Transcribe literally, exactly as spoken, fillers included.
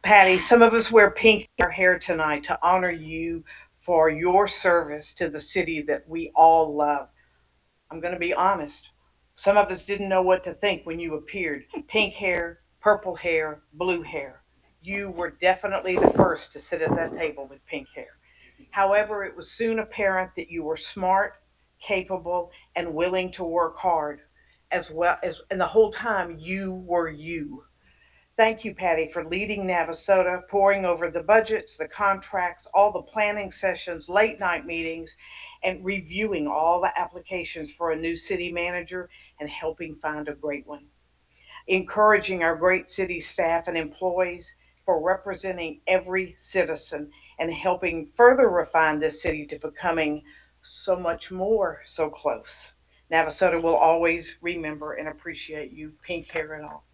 Patty, some of us wear pink in our hair tonight to honor you for your service to the city that we all love. I'm going to be honest. Some of us didn't know what to think when you appeared. Pink hair, purple hair, blue hair. You were definitely the first to sit at that table with pink hair. However, it was soon apparent that you were smart, capable, and willing to work hard, as well as, and the whole time you were you. Thank you, Patty, for leading Navasota, poring over the budgets, the contracts, all the planning sessions, late night meetings, and reviewing all the applications for a new city manager and helping find a great one. Encouraging our great city staff and employees for representing every citizen and helping further refine this city to becoming so much more so close. Navasota will always remember and appreciate you, pink hair and all.